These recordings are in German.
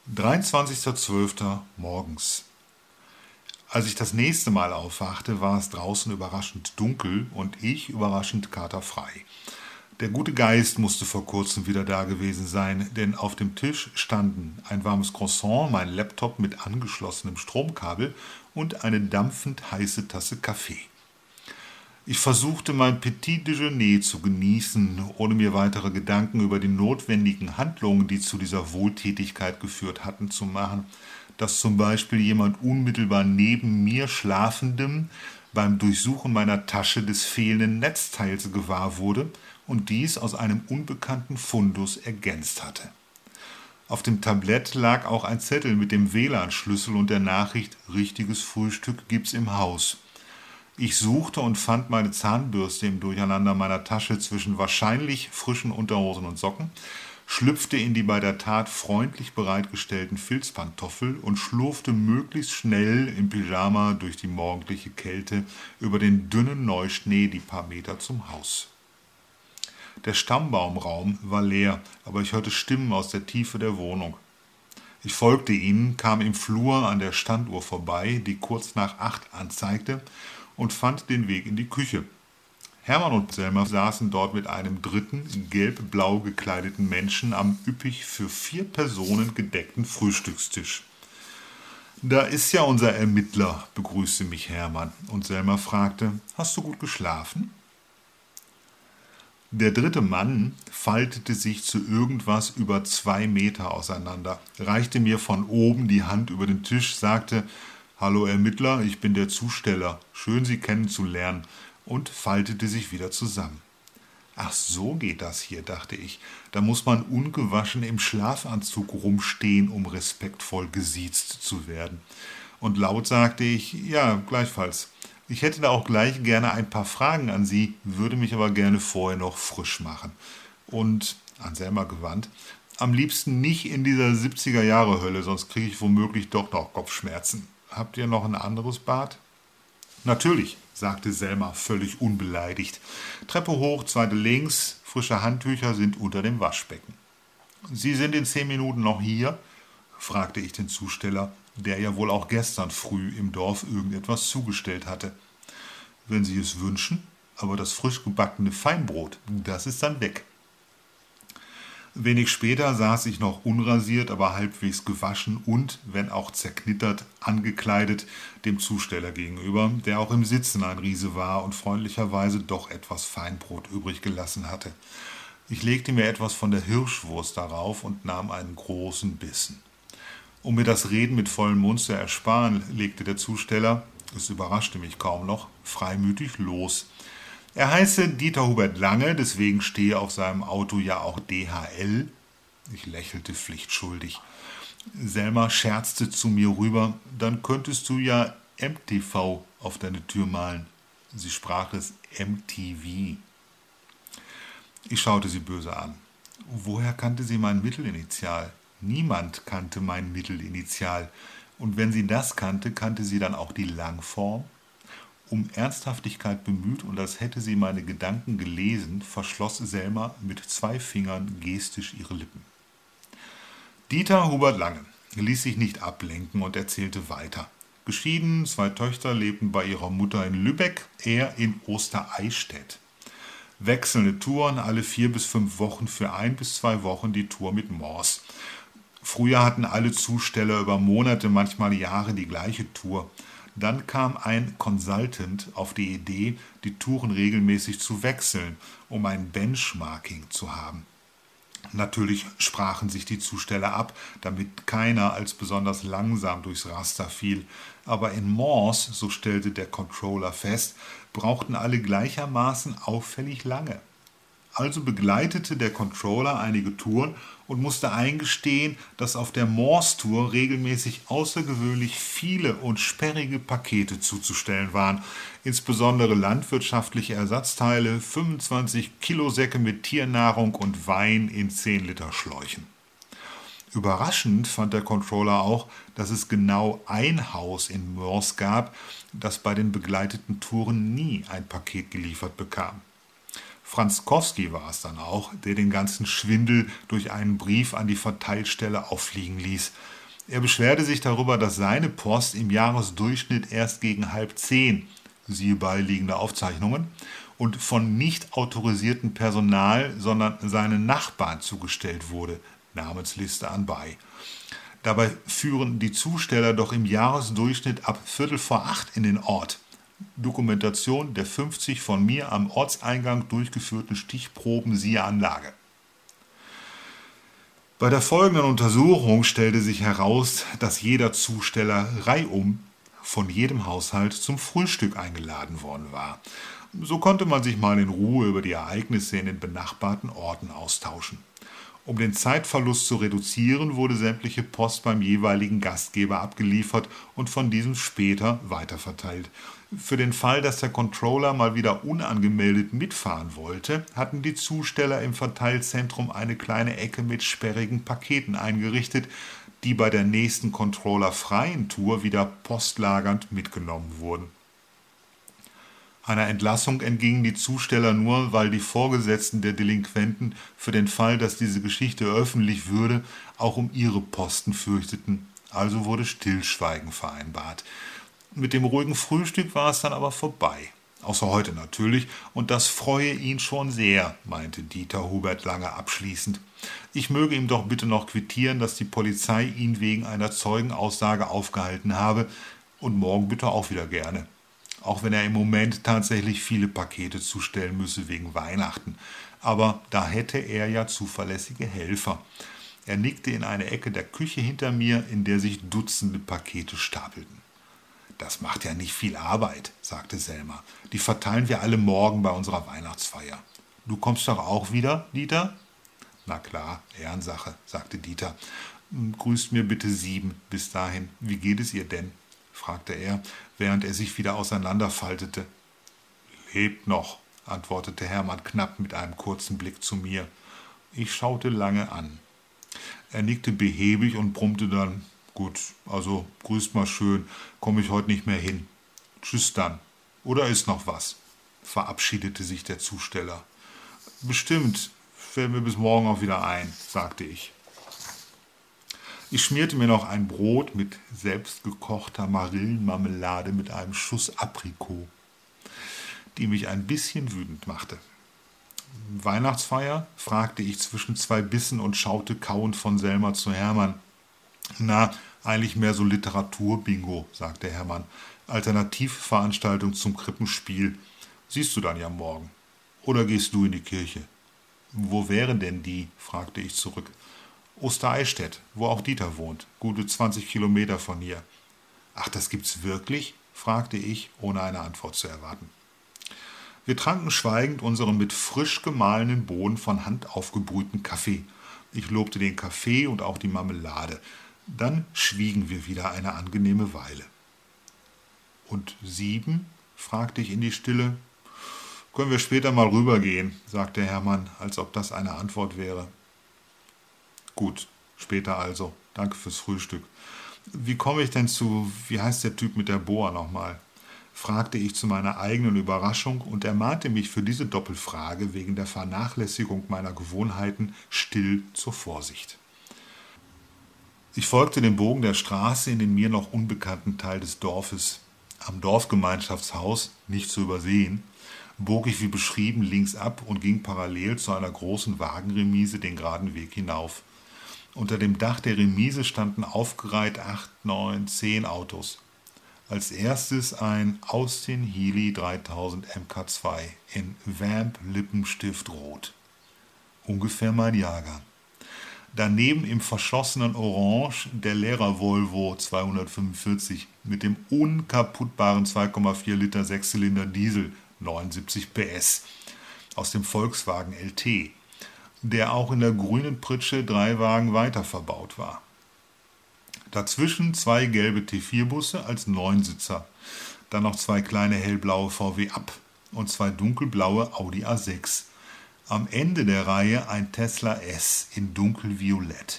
23.12. morgens. Als ich das nächste Mal aufwachte, war es draußen überraschend dunkel und ich überraschend katerfrei. Der gute Geist musste vor kurzem wieder da gewesen sein, denn auf dem Tisch standen ein warmes Croissant, mein Laptop mit angeschlossenem Stromkabel und eine dampfend heiße Tasse Kaffee. Ich versuchte mein Petit Déjeuner zu genießen, ohne mir weitere Gedanken über die notwendigen Handlungen, die zu dieser Wohltätigkeit geführt hatten, zu machen, dass zum Beispiel jemand unmittelbar neben mir Schlafendem beim Durchsuchen meiner Tasche des fehlenden Netzteils gewahr wurde und dies aus einem unbekannten Fundus ergänzt hatte. Auf dem Tablett lag auch ein Zettel mit dem WLAN-Schlüssel und der Nachricht »Richtiges Frühstück gibt's im Haus«. Ich suchte und fand meine Zahnbürste im Durcheinander meiner Tasche zwischen wahrscheinlich frischen Unterhosen und Socken, schlüpfte in die bei der Tat freundlich bereitgestellten Filzpantoffel und schlurfte möglichst schnell im Pyjama durch die morgendliche Kälte über den dünnen Neuschnee die paar Meter zum Haus. Der Stammbaumraum war leer, aber ich hörte Stimmen aus der Tiefe der Wohnung. Ich folgte ihnen, kam im Flur an der Standuhr vorbei, die kurz nach 8 anzeigte, und fand den Weg in die Küche. Hermann und Selma saßen dort mit einem dritten, gelb-blau gekleideten Menschen am üppig für 4 Personen gedeckten Frühstückstisch. »Da ist ja unser Ermittler«, begrüßte mich Hermann, und Selma fragte, »Hast du gut geschlafen?« Der dritte Mann faltete sich zu irgendwas über 2 Meter auseinander, reichte mir von oben die Hand über den Tisch, sagte, »Hallo Ermittler, ich bin der Zusteller. Schön, Sie kennenzulernen«, und faltete sich wieder zusammen. »Ach, so geht das hier«, dachte ich. »Da muss man ungewaschen im Schlafanzug rumstehen, um respektvoll gesiezt zu werden.« Und laut sagte ich, »Ja, gleichfalls. Ich hätte da auch gleich gerne ein paar Fragen an Sie, würde mich aber gerne vorher noch frisch machen.« Und, an Selma gewandt, »am liebsten nicht in dieser 70er-Jahre-Hölle, sonst kriege ich womöglich doch noch Kopfschmerzen. Habt ihr noch ein anderes Bad?« »Natürlich«, sagte Selma völlig unbeleidigt. »Treppe hoch, zweite links, frische Handtücher sind unter dem Waschbecken.« »Sie sind in 10 Minuten noch hier?« fragte ich den Zusteller, der ja wohl auch gestern früh im Dorf irgendetwas zugestellt hatte. »Wenn Sie es wünschen, aber das frisch gebackene Feinbrot, das ist dann weg.« Wenig später saß ich noch unrasiert, aber halbwegs gewaschen und, wenn auch zerknittert, angekleidet, dem Zusteller gegenüber, der auch im Sitzen ein Riese war und freundlicherweise doch etwas Feinbrot übrig gelassen hatte. Ich legte mir etwas von der Hirschwurst darauf und nahm einen großen Bissen. Um mir das Reden mit vollem Mund zu ersparen, legte der Zusteller, es überraschte mich kaum noch, freimütig los. Er heiße Dieter Hubert Lange, deswegen stehe auf seinem Auto ja auch DHL. Ich lächelte pflichtschuldig. Selma scherzte zu mir rüber, dann könntest du ja MTV auf deine Tür malen. Sie sprach es MTV. Ich schaute sie böse an. Woher kannte sie mein Mittelinitial? Niemand kannte mein Mittelinitial. Und wenn sie das kannte, kannte sie dann auch die Langform? Um Ernsthaftigkeit bemüht und als hätte sie meine Gedanken gelesen, verschloss Selma mit 2 Fingern gestisch ihre Lippen. Dieter Hubert Lange ließ sich nicht ablenken und erzählte weiter. Geschieden, 2 Töchter lebten bei ihrer Mutter in Lübeck, er in Ostereichstätt. Wechselnde Touren, alle 4 bis 5 Wochen für 1 bis 2 Wochen die Tour mit Morse. Früher hatten alle Zusteller über Monate, manchmal Jahre die gleiche Tour. Dann kam ein Consultant auf die Idee, die Touren regelmäßig zu wechseln, um ein Benchmarking zu haben. Natürlich sprachen sich die Zusteller ab, damit keiner als besonders langsam durchs Raster fiel. Aber in Morse, so stellte der Controller fest, brauchten alle gleichermaßen auffällig lange. Also begleitete der Controller einige Touren und musste eingestehen, dass auf der Morse-Tour regelmäßig außergewöhnlich viele und sperrige Pakete zuzustellen waren, insbesondere landwirtschaftliche Ersatzteile, 25 Kilosäcke mit Tiernahrung und Wein in 10-Liter-Schläuchen. Überraschend fand der Controller auch, dass es genau ein Haus in Morse gab, das bei den begleiteten Touren nie ein Paket geliefert bekam. Franzkowski war es dann auch, der den ganzen Schwindel durch einen Brief an die Verteilstelle auffliegen ließ. Er beschwerte sich darüber, dass seine Post im Jahresdurchschnitt erst gegen 9:30, siehe beiliegende Aufzeichnungen, und von nicht autorisiertem Personal, sondern seinen Nachbarn zugestellt wurde, Namensliste anbei. Dabei führen die Zusteller doch im Jahresdurchschnitt ab 7:45 in den Ort. Dokumentation der 50 von mir am Ortseingang durchgeführten Stichproben siehe Anlage. Bei der folgenden Untersuchung stellte sich heraus, dass jeder Zusteller reihum von jedem Haushalt zum Frühstück eingeladen worden war. So konnte man sich mal in Ruhe über die Ereignisse in den benachbarten Orten austauschen. Um den Zeitverlust zu reduzieren, wurde sämtliche Post beim jeweiligen Gastgeber abgeliefert und von diesem später weiterverteilt. Für den Fall, dass der Controller mal wieder unangemeldet mitfahren wollte, hatten die Zusteller im Verteilzentrum eine kleine Ecke mit sperrigen Paketen eingerichtet, die bei der nächsten controllerfreien Tour wieder postlagernd mitgenommen wurden. Einer Entlassung entgingen die Zusteller nur, weil die Vorgesetzten der Delinquenten für den Fall, dass diese Geschichte öffentlich würde, auch um ihre Posten fürchteten. Also wurde Stillschweigen vereinbart. Mit dem ruhigen Frühstück war es dann aber vorbei. Außer heute natürlich, und das freue ihn schon sehr, meinte Dieter Hubert Lange abschließend. Ich möge ihm doch bitte noch quittieren, dass die Polizei ihn wegen einer Zeugenaussage aufgehalten habe, und morgen bitte auch wieder gerne. Auch wenn er im Moment tatsächlich viele Pakete zustellen müsse wegen Weihnachten. Aber da hätte er ja zuverlässige Helfer. Er nickte in eine Ecke der Küche hinter mir, in der sich Dutzende Pakete stapelten. Das macht ja nicht viel Arbeit, sagte Selma. Die verteilen wir alle morgen bei unserer Weihnachtsfeier. Du kommst doch auch wieder, Dieter? Na klar, Ehrensache, sagte Dieter. Grüßt mir bitte 7 bis dahin. Wie geht es ihr denn? Fragte er, während er sich wieder auseinanderfaltete. Lebt noch, antwortete Hermann knapp mit einem kurzen Blick zu mir. Ich schaute Lange an. Er nickte behäbig und brummte dann, gut, also grüßt mal schön, komme ich heute nicht mehr hin. Tschüss dann. Oder ist noch was? Verabschiedete sich der Zusteller. Bestimmt, fällt mir bis morgen auch wieder ein, sagte ich. Ich schmierte mir noch ein Brot mit selbstgekochter Marillenmarmelade mit einem Schuss Aprikot, die mich ein bisschen wütend machte. Weihnachtsfeier? Fragte ich zwischen 2 Bissen und schaute kauend von Selma zu Hermann. Na, eigentlich mehr so Literaturbingo, sagte Hermann. Alternativveranstaltung zum Krippenspiel. Siehst du dann ja morgen. Oder gehst du in die Kirche? Wo wäre denn die? Fragte ich zurück. Ostereichstätt, wo auch Dieter wohnt, gute 20 Kilometer von hier. Ach, das gibt's wirklich? Fragte ich, ohne eine Antwort zu erwarten. Wir tranken schweigend unseren mit frisch gemahlenen Bohnen von Hand aufgebrühten Kaffee. Ich lobte den Kaffee und auch die Marmelade. Dann schwiegen wir wieder eine angenehme Weile. Und 7? Fragte ich in die Stille. Können wir später mal rübergehen, sagte Hermann, als ob das eine Antwort wäre. Gut, später also. Danke fürs Frühstück. Wie komme ich denn wie heißt der Typ mit der Boa nochmal? Fragte ich zu meiner eigenen Überraschung und ermahnte mich für diese Doppelfrage wegen der Vernachlässigung meiner Gewohnheiten still zur Vorsicht. Ich folgte dem Bogen der Straße in den mir noch unbekannten Teil des Dorfes. Am Dorfgemeinschaftshaus, nicht zu übersehen, bog ich wie beschrieben links ab und ging parallel zu einer großen Wagenremise den geraden Weg hinauf. Unter dem Dach der Remise standen aufgereiht 8, 9, 10 Autos. Als erstes ein Austin Healey 3000 MK2 in Vamp Lippenstift Rot. Ungefähr mein Jahrgang. Daneben im verschlossenen Orange der Lehrer Volvo 245 mit dem unkaputtbaren 2,4 Liter 6-Zylinder Diesel 79 PS aus dem Volkswagen LT, der auch in der grünen Pritsche 3 Wagen weiter verbaut war. Dazwischen 2 gelbe T4-Busse als 9-Sitzer, dann noch 2 kleine hellblaue VW Up und 2 dunkelblaue Audi A6. Am Ende der Reihe ein Tesla S in dunkelviolett.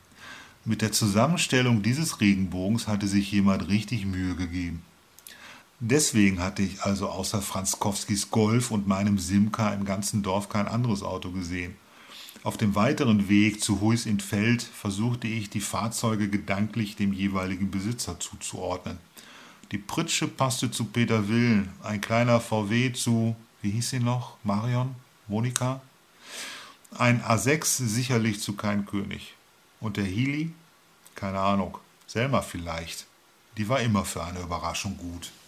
Mit der Zusammenstellung dieses Regenbogens hatte sich jemand richtig Mühe gegeben. Deswegen hatte ich also außer Franzkowskis Golf und meinem Simca im ganzen Dorf kein anderes Auto gesehen. Auf dem weiteren Weg zu Huis in Feld versuchte ich, die Fahrzeuge gedanklich dem jeweiligen Besitzer zuzuordnen. Die Pritsche passte zu Peter Willen, ein kleiner VW zu, wie hieß sie noch, Marion, Monika? Ein A6 sicherlich zu Kein König. Und der Healy? Keine Ahnung, Selma vielleicht. Die war immer für eine Überraschung gut.